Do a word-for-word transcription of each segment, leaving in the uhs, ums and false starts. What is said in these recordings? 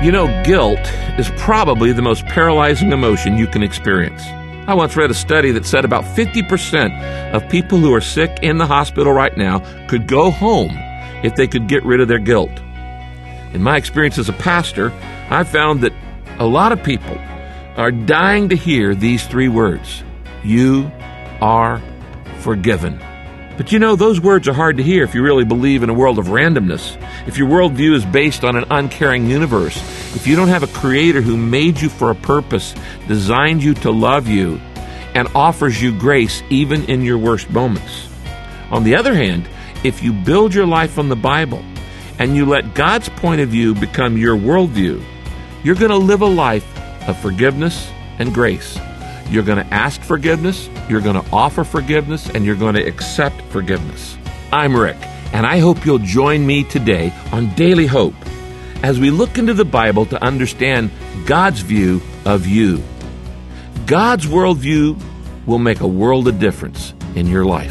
You know, guilt is probably the most paralyzing emotion you can experience. I once read a study that said about fifty percent of people who are sick in the hospital right now could go home if they could get rid of their guilt. In my experience as a pastor, I found that a lot of people are dying to hear these three words: you are forgiven. But you know, those words are hard to hear if you really believe in a world of randomness, if your worldview is based on an uncaring universe, if you don't have a creator who made you for a purpose, designed you to love you, and offers you grace even in your worst moments. On the other hand, if you build your life on the Bible and you let God's point of view become your worldview, you're going to live a life of forgiveness and grace. You're going to ask forgiveness, you're going to offer forgiveness, and you're going to accept forgiveness. I'm Rick, and I hope you'll join me today on Daily Hope as we look into the Bible to understand God's view of you. God's worldview will make a world of difference in your life.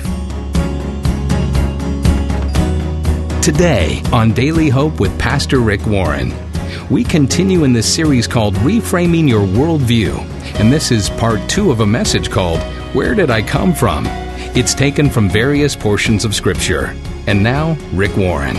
Today on Daily Hope with Pastor Rick Warren, we continue in this series called Reframing Your Worldview, and this is part two of a message called Where Did I Come From? It's taken from various portions of Scripture. And now, Rick Warren.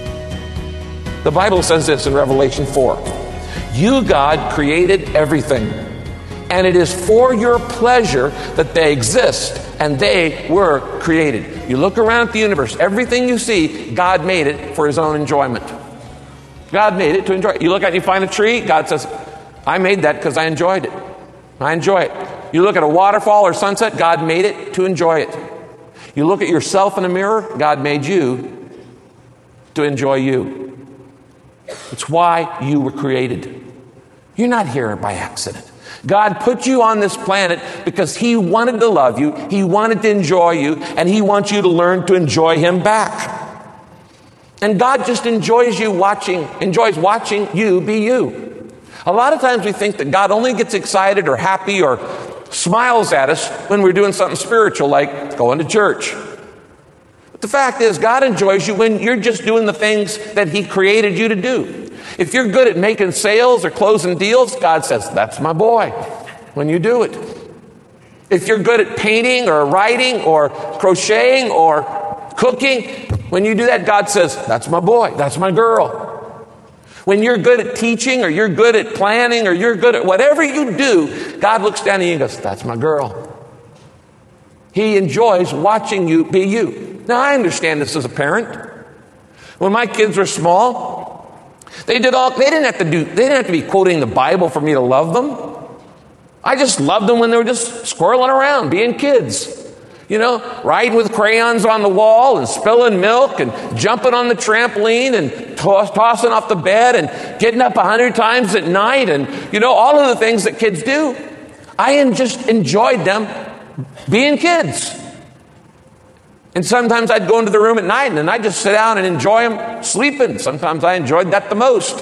The Bible says this in Revelation four. You, God, created everything, and it is for your pleasure that they exist, and they were created. You look around at the universe, everything you see, God made it for His own enjoyment. God made it to enjoy it. You look at it, you find a tree, God says, I made that because I enjoyed it. I enjoy it. You look at a waterfall or sunset, God made it to enjoy it. You look at yourself in a mirror, God made you to enjoy you. It's why you were created. You're not here by accident. God put you on this planet because He wanted to love you, He wanted to enjoy you, and He wants you to learn to enjoy Him back. And God just enjoys you watching, enjoys watching you be you. A lot of times we think that God only gets excited or happy or smiles at us when we're doing something spiritual like going to church. But the fact is, God enjoys you when you're just doing the things that He created you to do. If you're good at making sales or closing deals, God says, that's my boy, when you do it. If you're good at painting or writing or crocheting or cooking, when you do that, God says, that's my boy, that's my girl. When you're good at teaching or you're good at planning or you're good at whatever you do, God looks down at you and goes, that's my girl. He enjoys watching you be you. Now, I understand this as a parent. When my kids were small, they did all, they didn't have to do, they didn't have to be quoting the Bible for me to love them. I just loved them when they were just squirreling around, being kids. You know, riding with crayons on the wall and spilling milk and jumping on the trampoline and toss, tossing off the bed and getting up a hundred times at night and, you know, all of the things that kids do. I just enjoyed them being kids. And sometimes I'd go into the room at night and I'd just sit down and enjoy them sleeping. Sometimes I enjoyed that the most.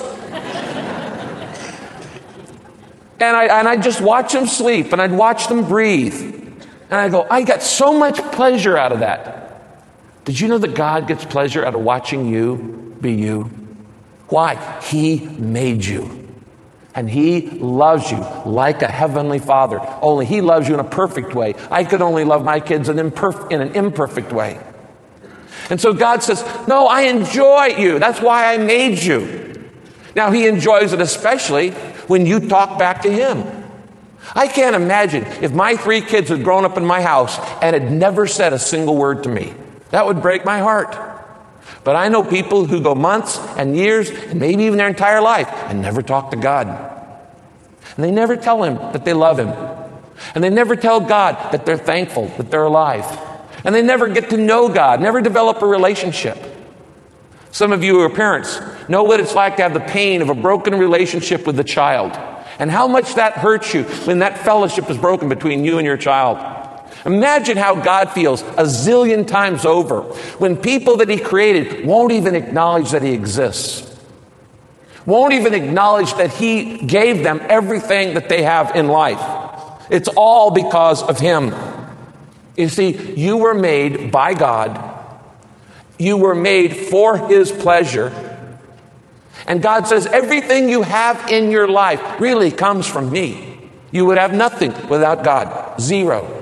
and, I, and I'd just watch them sleep and I'd watch them breathe. And I go, I got so much pleasure out of that. Did you know that God gets pleasure out of watching you be you? Why? He made you. And He loves you like a heavenly Father. Only He loves you in a perfect way. I could only love my kids in, imperf- in an imperfect way. And so God says, no, I enjoy you. That's why I made you. Now, He enjoys it especially when you talk back to Him. I can't imagine if my three kids had grown up in my house and had never said a single word to me. That would break my heart. But I know people who go months and years and maybe even their entire life and never talk to God. And they never tell Him that they love Him. And they never tell God that they're thankful, that they're alive. And they never get to know God, never develop a relationship. Some of you who are parents know what it's like to have the pain of a broken relationship with a child. And how much that hurts you when that fellowship is broken between you and your child. Imagine how God feels a zillion times over when people that He created won't even acknowledge that He exists. Won't even acknowledge that He gave them everything that they have in life. It's all because of Him. You see, you were made by God. You were made for His pleasure. And God says, everything you have in your life really comes from me. You would have nothing without God. Zero.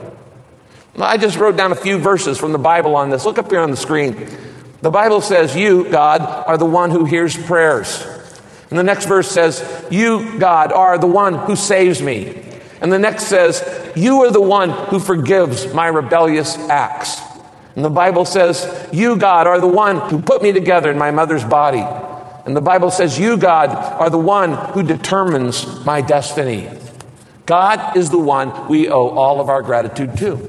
I just wrote down a few verses from the Bible on this. Look up here on the screen. The Bible says, you, God, are the one who hears prayers. And the next verse says, you, God, are the one who saves me. And the next says, you are the one who forgives my rebellious acts. And the Bible says, you, God, are the one who put me together in my mother's body. And the Bible says, you, God, are the one who determines my destiny. God is the one we owe all of our gratitude to.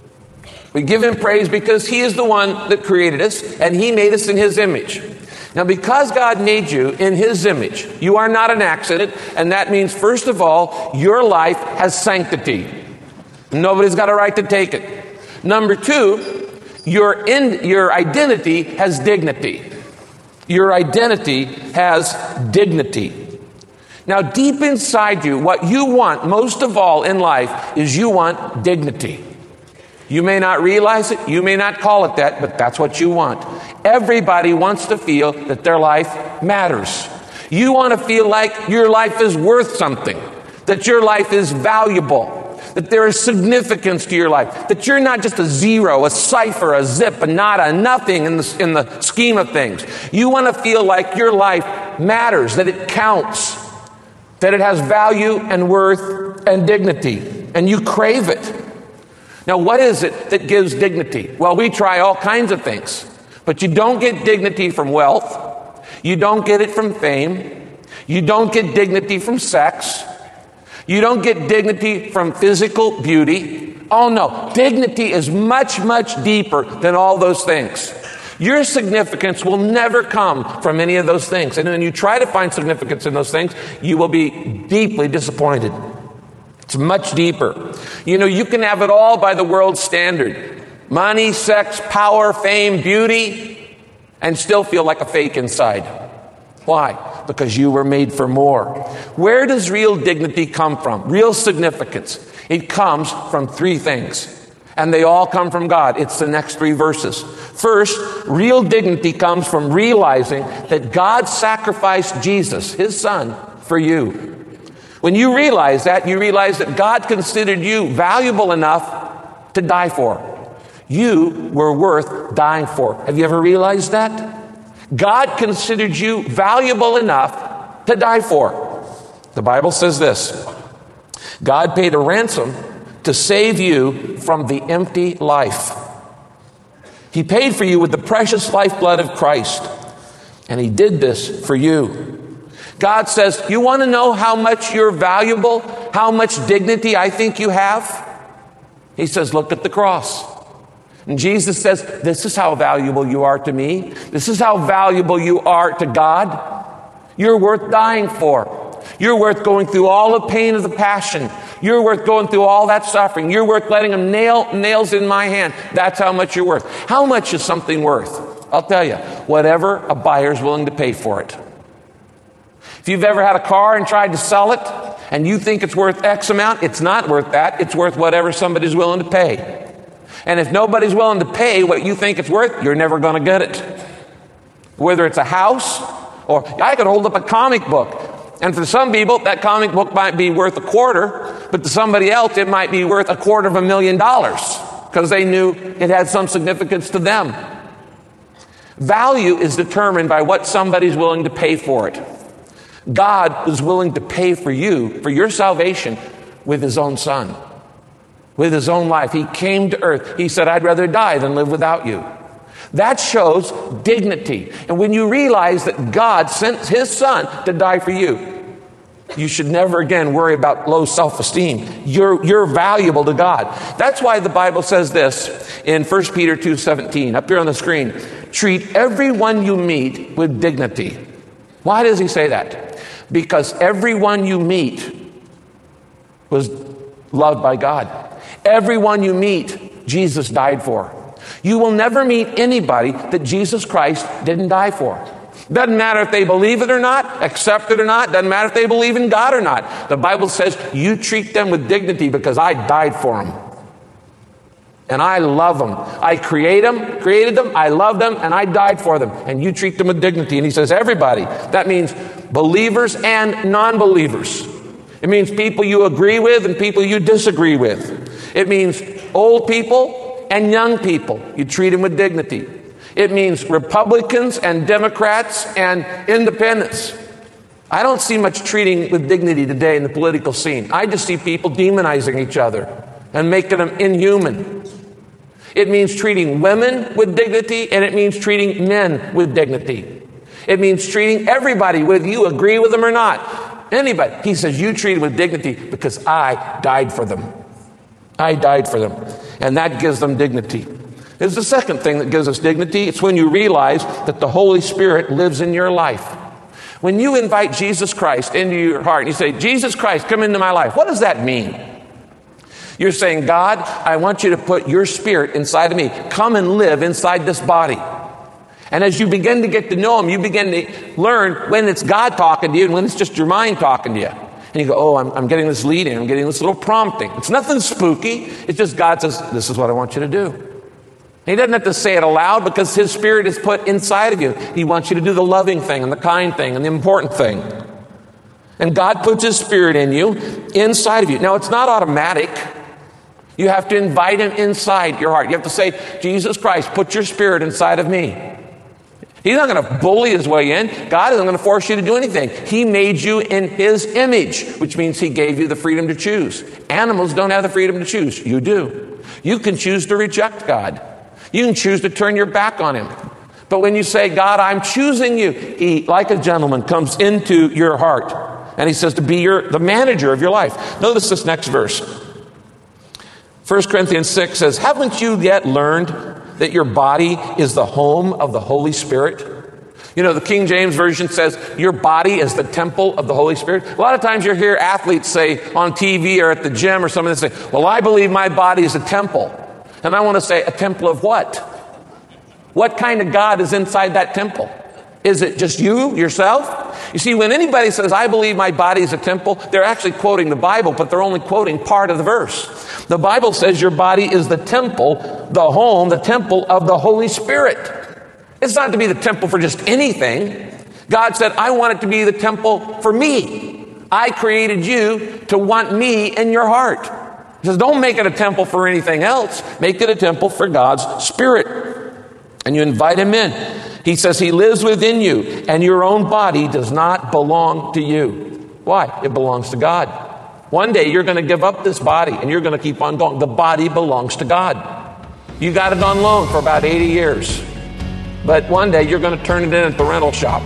We give him praise because he is the one that created us, and he made us in his image. Now, because God made you in his image, you are not an accident, and that means, first of all, your life has sanctity. Nobody's got a right to take it. Number two, your, in, your identity has dignity. Your identity has dignity. Now, deep inside you, what you want most of all in life is you want dignity. You may not realize it, you may not call it that, but that's what you want. Everybody wants to feel that their life matters. You want to feel like your life is worth something, that your life is valuable, that there is significance to your life, that you're not just a zero, a cipher, a zip, a nada, a nothing in the, in the scheme of things. You want to feel like your life matters, that it counts, that it has value and worth and dignity, and you crave it. Now, what is it that gives dignity? Well, we try all kinds of things, but you don't get dignity from wealth. You don't get it from fame. You don't get dignity from sex. You don't get dignity from physical beauty. Oh no, dignity is much, much deeper than all those things. Your significance will never come from any of those things. And when you try to find significance in those things, you will be deeply disappointed. It's much deeper. You know, you can have it all by the world's standard. Money, sex, power, fame, beauty, and still feel like a fake inside. Why? Because you were made for more. Where does real dignity come from? Real significance. It comes from three things. And they all come from God. It's the next three verses. First, real dignity comes from realizing that God sacrificed Jesus, his son, for you. When you realize that, you realize that God considered you valuable enough to die for. You were worth dying for. Have you ever realized that? God considered you valuable enough to die for. The Bible says this: God paid a ransom to save you from the empty life. He paid for you with the precious lifeblood of Christ. And he did this for you. God says, you want to know how much you're valuable, how much dignity I think you have? He says, look at the cross. And Jesus says, this is how valuable you are to me. This is how valuable you are to God. You're worth dying for. You're worth going through all the pain of the passion. You're worth going through all that suffering. You're worth letting them nail nails in my hand. That's how much you're worth. How much is something worth? I'll tell you, whatever a buyer's willing to pay for it. If you've ever had a car and tried to sell it, and you think it's worth X amount, it's not worth that. It's worth whatever somebody's willing to pay. And if nobody's willing to pay what you think it's worth, you're never going to get it. Whether it's a house, or I could hold up a comic book. And for some people, that comic book might be worth a quarter, but to somebody else, it might be worth a quarter of a million dollars because they knew it had some significance to them. Value is determined by what somebody's willing to pay for it. God was willing to pay for you, for your salvation, with his own son, with his own life. He came to earth. He said, I'd rather die than live without you. That shows dignity. And when you realize that God sent his son to die for you, you should never again worry about low self-esteem. You're, you're valuable to God. That's why the Bible says this in First Peter two seventeen, up here on the screen. Treat everyone you meet with dignity. Why does he say that? Because everyone you meet was loved by God. Everyone you meet, Jesus died for. You will never meet anybody that Jesus Christ didn't die for. Doesn't matter if they believe it or not, accept it or not. Doesn't matter if they believe in God or not. The Bible says you treat them with dignity because I died for them. And I love them. I create them, created them, I love them, and I died for them. And you treat them with dignity. And he says, everybody. That means believers and non-believers. It means people you agree with and people you disagree with. It means old people and young people. You treat them with dignity. It means Republicans and Democrats and independents. I don't see much treating with dignity today in the political scene. I just see people demonizing each other and making them inhuman. It means treating women with dignity, and it means treating men with dignity. It means treating everybody, whether you agree with them or not. Anybody. He says, you treat them with dignity because I died for them. I died for them. And that gives them dignity. There's the second thing that gives us dignity. It's when you realize that the Holy Spirit lives in your life. When you invite Jesus Christ into your heart and you say, Jesus Christ, come into my life. What does that mean? You're saying, God, I want you to put your spirit inside of me. Come and live inside this body. And as you begin to get to know him, you begin to learn when it's God talking to you and when it's just your mind talking to you. And you go, oh, I'm, I'm getting this leading. I'm getting this little prompting. It's nothing spooky. It's just God says, this is what I want you to do. He doesn't have to say it aloud because his spirit is put inside of you. He wants you to do the loving thing and the kind thing and the important thing. And God puts his spirit in you, inside of you. Now, it's not automatic. You have to invite him inside your heart. You have to say, Jesus Christ, put your spirit inside of me. He's not going to bully his way in. God isn't going to force you to do anything. He made you in his image, which means he gave you the freedom to choose. Animals don't have the freedom to choose. You do. You can choose to reject God. You can choose to turn your back on him. But when you say, God, I'm choosing you, he, like a gentleman, comes into your heart. And he says to be your the manager of your life. Notice this next verse. First Corinthians six says, haven't you yet learned that your body is the home of the Holy Spirit? You know, the King James Version says your body is the temple of the Holy Spirit. A lot of times you hear athletes say on T V or at the gym or something, they say, well, I believe my body is a temple. And I want to say, a temple of what? What kind of God is inside that temple? Is it just you, yourself? You see, when anybody says, I believe my body is a temple, they're actually quoting the Bible, but they're only quoting part of the verse. The Bible says your body is the temple, the home, the temple of the Holy Spirit. It's not to be the temple for just anything. God said, I want it to be the temple for me. I created you to want me in your heart. He says, don't make it a temple for anything else. Make it a temple for God's Spirit. And you invite him in. He says he lives within you, and your own body does not belong to you. Why? It belongs to God. One day you're going to give up this body, and you're going to keep on going. The body belongs to God. You got it on loan for about eighty years. But one day you're going to turn it in at the rental shop.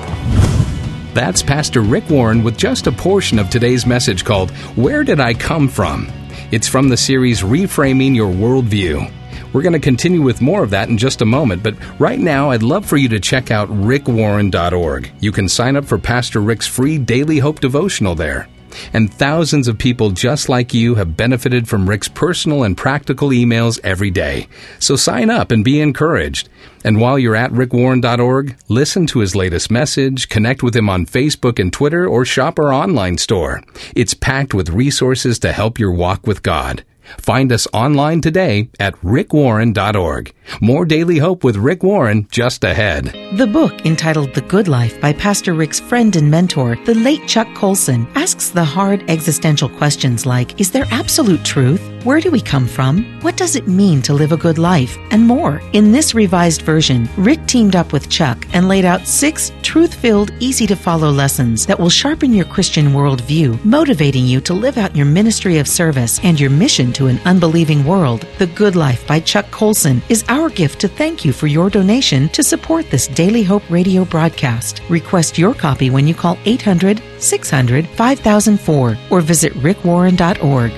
That's Pastor Rick Warren with just a portion of today's message called, Where Did I Come From? It's from the series Reframing Your Worldview. We're going to continue with more of that in just a moment, but right now I'd love for you to check out rick warren dot org. You can sign up for Pastor Rick's free Daily Hope devotional there. And thousands of people just like you have benefited from Rick's personal and practical emails every day. So sign up and be encouraged. And while you're at rick warren dot org, listen to his latest message, connect with him on Facebook and Twitter, or shop our online store. It's packed with resources to help your walk with God. Find us online today at rick warren dot org. More Daily Hope with Rick Warren just ahead. The book, entitled The Good Life by Pastor Rick's friend and mentor, the late Chuck Colson, asks the hard existential questions like, is there absolute truth? Where do we come from? What does it mean to live a good life? And more. In this revised version, Rick teamed up with Chuck and laid out six truth-filled, easy-to-follow lessons that will sharpen your Christian worldview, motivating you to live out your ministry of service and your mission to an unbelieving world. The Good Life by Chuck Colson is our gift to thank you for your donation to support this Daily Hope radio broadcast. Request your copy when you call eight hundred, six hundred, five thousand four or visit rick warren dot org.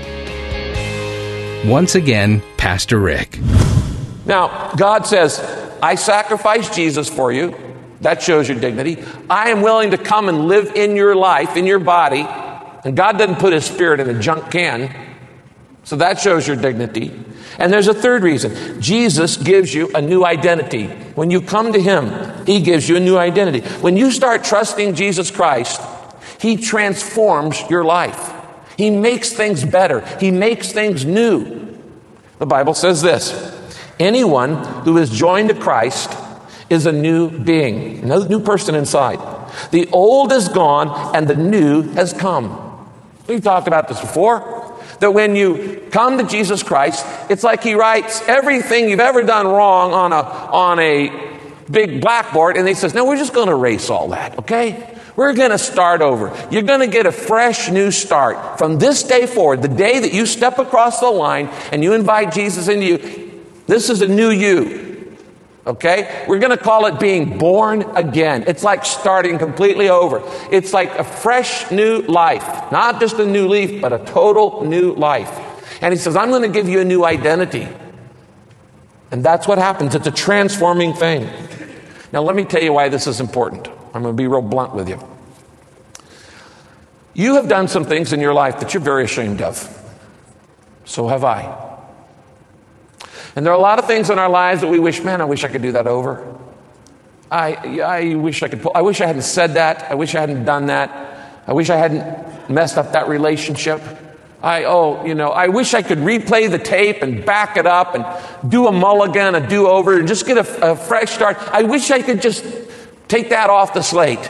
Once again, Pastor Rick. Now, God says, I sacrificed Jesus for you. That shows your dignity. I am willing to come and live in your life, in your body. And God doesn't put his spirit in a junk can. So that shows your dignity. And there's a third reason. Jesus gives you a new identity. When you come to him, he gives you a new identity. When you start trusting Jesus Christ, he transforms your life. He makes things better. He makes things new. The Bible says this: anyone who is joined to Christ is a new being, a new person inside. The old is gone and the new has come. We've talked about this before, that when you come to Jesus Christ, it's like he writes everything you've ever done wrong on a, on a big blackboard, and he says, no, we're just going to erase all that, okay? We're going to start over. You're going to get a fresh new start. From this day forward, the day that you step across the line and you invite Jesus into you, this is a new you. Okay? We're going to call it being born again. It's like starting completely over. It's like a fresh new life. Not just a new leaf, but a total new life. And he says, I'm going to give you a new identity. And that's what happens. It's a transforming thing. Now, let me tell you why this is important. I'm going to be real blunt with you. You have done some things in your life that you're very ashamed of. So have I. And there are a lot of things in our lives that we wish, man, I wish I could do that over. I, I wish I could, pull, I wish I hadn't said that. I wish I hadn't done that. I wish I hadn't messed up that relationship. I, oh, you know, I wish I could replay the tape and back it up and do a mulligan, a do-over, and just get a, a fresh start. I wish I could just take that off the slate.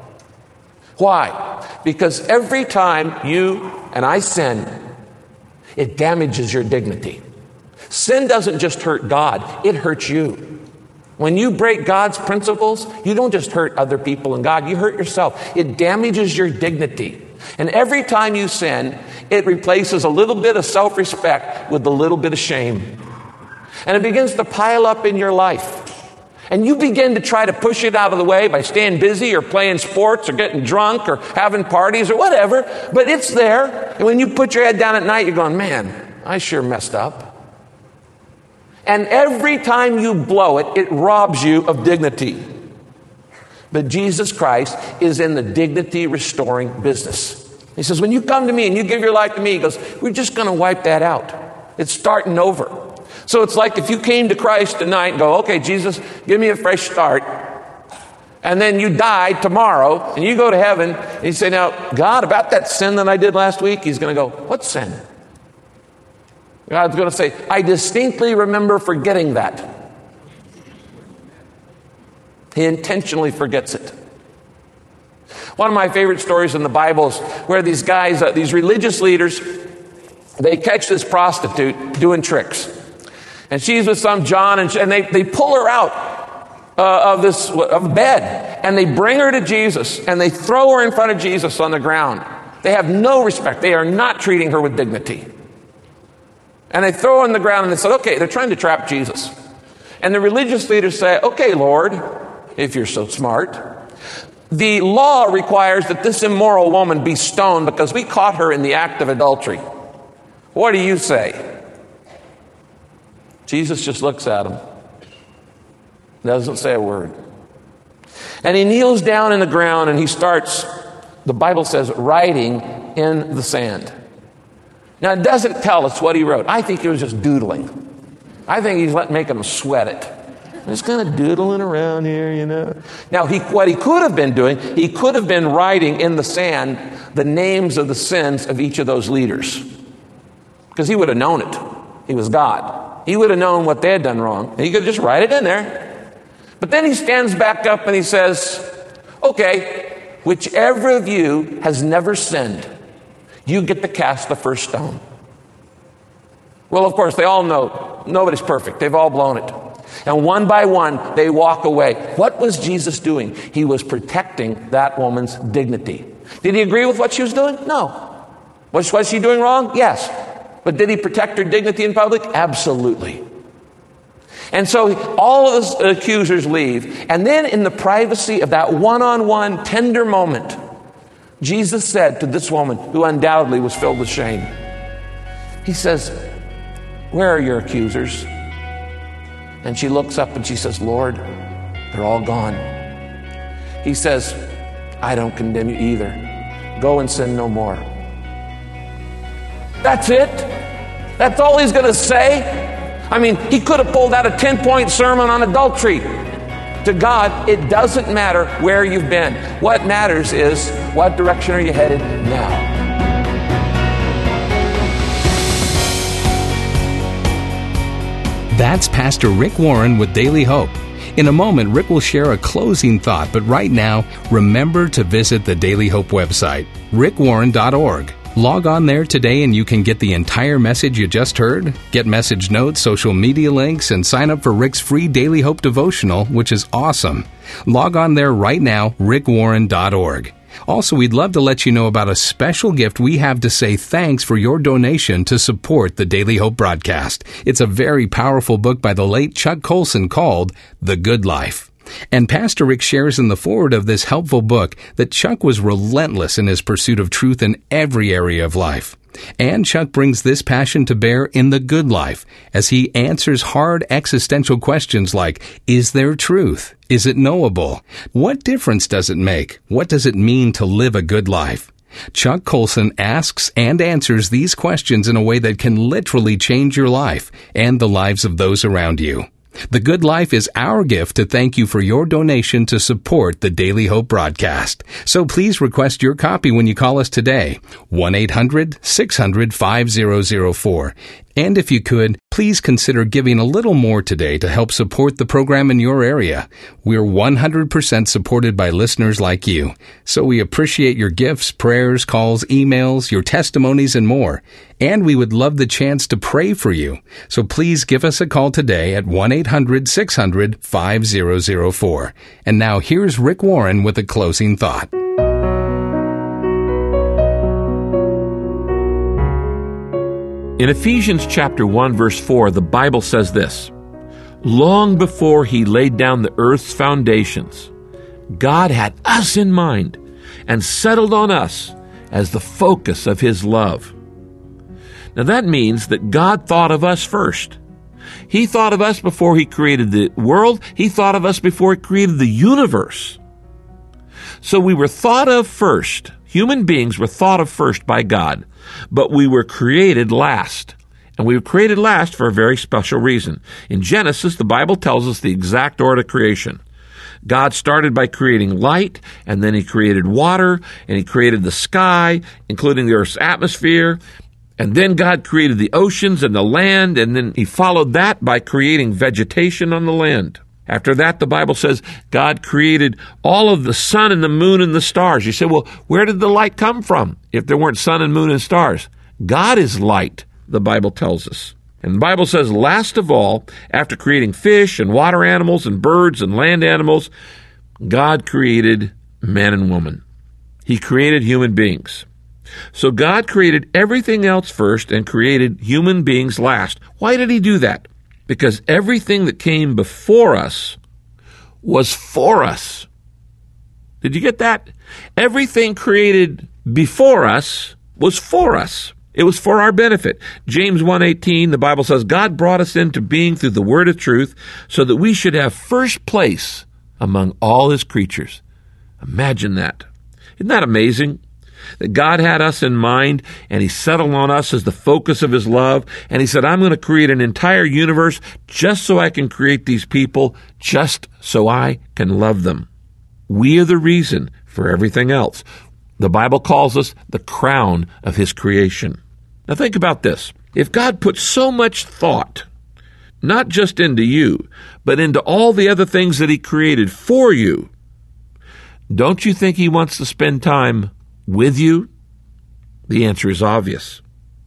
Why? Because every time you and I sin, it damages your dignity. Sin doesn't just hurt God, it hurts you. When you break God's principles, you don't just hurt other people and God, you hurt yourself. It damages your dignity. And every time you sin, it replaces a little bit of self-respect with a little bit of shame. And it begins to pile up in your life. And you begin to try to push it out of the way by staying busy or playing sports or getting drunk or having parties or whatever. But it's there. And when you put your head down at night, you're going, man, I sure messed up. And every time you blow it, it robs you of dignity. But Jesus Christ is in the dignity restoring business. He says, when you come to me and you give your life to me, he goes, we're just going to wipe that out. It's starting over. So it's like if you came to Christ tonight and go, okay, Jesus, give me a fresh start. And then you die tomorrow and you go to heaven and you say, now, God, about that sin that I did last week, he's going to go, what sin? God's going to say, I distinctly remember forgetting that. He intentionally forgets it. One of my favorite stories in the Bible is where these guys, uh, these religious leaders, they catch this prostitute doing tricks. And she's with some John, and, she, and they, they pull her out uh, of this of bed, and they bring her to Jesus, and they throw her in front of Jesus on the ground. They have no respect. They are not treating her with dignity. And they throw her on the ground, and they said, okay, they're trying to trap Jesus. And the religious leaders say, okay, Lord, if you're so smart, the law requires that this immoral woman be stoned because we caught her in the act of adultery. What do you say? Jesus just looks at him, doesn't say a word. And he kneels down in the ground and he starts, the Bible says, writing in the sand. Now, it doesn't tell us what he wrote. I think he was just doodling. I think he's let, making him sweat it. Just kind of doodling around here, you know. Now, he, what he could have been doing, he could have been writing in the sand the names of the sins of each of those leaders. Because he would have known it. He was God. He would have known what they had done wrong. He could just write it in there. But then he stands back up and he says, okay, whichever of you has never sinned, you get to cast the first stone. Well, of course, they all know nobody's perfect. They've all blown it. And one by one, they walk away. What was Jesus doing? He was protecting that woman's dignity. Did he agree with what she was doing? No. Was, was she doing wrong? Yes. But did he protect her dignity in public? Absolutely. And so all of the accusers leave. And then in the privacy of that one-on-one tender moment, Jesus said to this woman, who undoubtedly was filled with shame, he says, where are your accusers? And she looks up and she says, Lord, they're all gone. He says, I don't condemn you either. Go and sin no more. That's it? That's all he's going to say? I mean, he could have pulled out a ten-point sermon on adultery. To God, it doesn't matter where you've been. What matters is, what direction are you headed now? That's Pastor Rick Warren with Daily Hope. In a moment, Rick will share a closing thought, but right now, remember to visit the Daily Hope website, rick warren dot org. Log on there today and you can get the entire message you just heard, get message notes, social media links, and sign up for Rick's free Daily Hope devotional, which is awesome. Log on there right now, rick warren dot org. Also, we'd love to let you know about a special gift we have to say thanks for your donation to support the Daily Hope broadcast. It's a very powerful book by the late Chuck Colson called The Good Life. And Pastor Rick shares in the foreword of this helpful book that Chuck was relentless in his pursuit of truth in every area of life. And Chuck brings this passion to bear in the good life as he answers hard existential questions like, is there truth? Is it knowable? What difference does it make? What does it mean to live a good life? Chuck Colson asks and answers these questions in a way that can literally change your life and the lives of those around you. The Good Life is our gift to thank you for your donation to support the Daily Hope broadcast. So please request your copy when you call us today, one eight hundred six hundred five zero zero four. And if you could, please consider giving a little more today to help support the program in your area. We're one hundred percent supported by listeners like you. So we appreciate your gifts, prayers, calls, emails, your testimonies, and more. And we would love the chance to pray for you. So please give us a call today at one eight hundred six hundred five zero zero four. And now here's Rick Warren with a closing thought. In Ephesians chapter one, verse four, the Bible says this, long before he laid down the earth's foundations, God had us in mind and settled on us as the focus of his love. Now that means that God thought of us first. He thought of us before he created the world. He thought of us before he created the universe. So we were thought of first. Human beings were thought of first by God, but we were created last. And we were created last for a very special reason. In Genesis, the Bible tells us the exact order of creation. God started by creating light, and then he created water, and he created the sky, including the earth's atmosphere. And then God created the oceans and the land, and then he followed that by creating vegetation on the land. After that, the Bible says God created all of the sun and the moon and the stars. You say, well, where did the light come from if there weren't sun and moon and stars? God is light, the Bible tells us. And the Bible says, last of all, after creating fish and water animals and birds and land animals, God created man and woman. He created human beings. So God created everything else first and created human beings last. Why did he do that? Because everything that came before us was for us. Did you get that? Everything created before us was for us. It was for our benefit. James one eighteen, the Bible says, God brought us into being through the word of truth so that we should have first place among all his creatures. Imagine that. Isn't that amazing? That God had us in mind, and he settled on us as the focus of his love, and he said, I'm going to create an entire universe just so I can create these people, just so I can love them. We are the reason for everything else. The Bible calls us the crown of his creation. Now think about this. If God put so much thought, not just into you, but into all the other things that he created for you, don't you think he wants to spend time with you? The answer is obvious.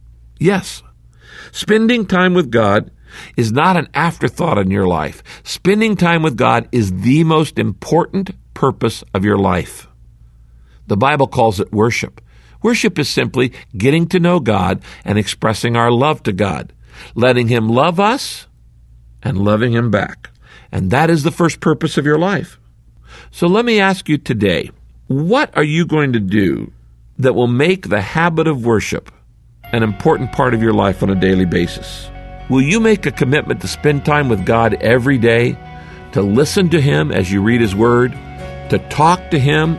Yes. Spending time with God is not an afterthought in your life. Spending time with God is the most important purpose of your life. The Bible calls it worship. Worship is simply getting to know God and expressing our love to God, letting him love us and loving him back. And that is the first purpose of your life. So let me ask you today, what are you going to do that will make the habit of worship an important part of your life on a daily basis? Will you make a commitment to spend time with God every day, to listen to him as you read his word, to talk to him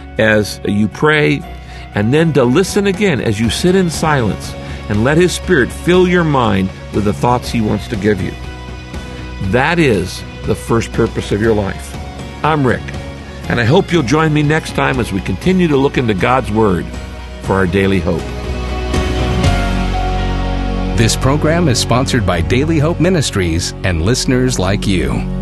as you pray, and then to listen again as you sit in silence and let his Spirit fill your mind with the thoughts he wants to give you? That is the first purpose of your life. I'm Rick, and I hope you'll join me next time as we continue to look into God's Word for our daily hope. This program is sponsored by Daily Hope Ministries and listeners like you.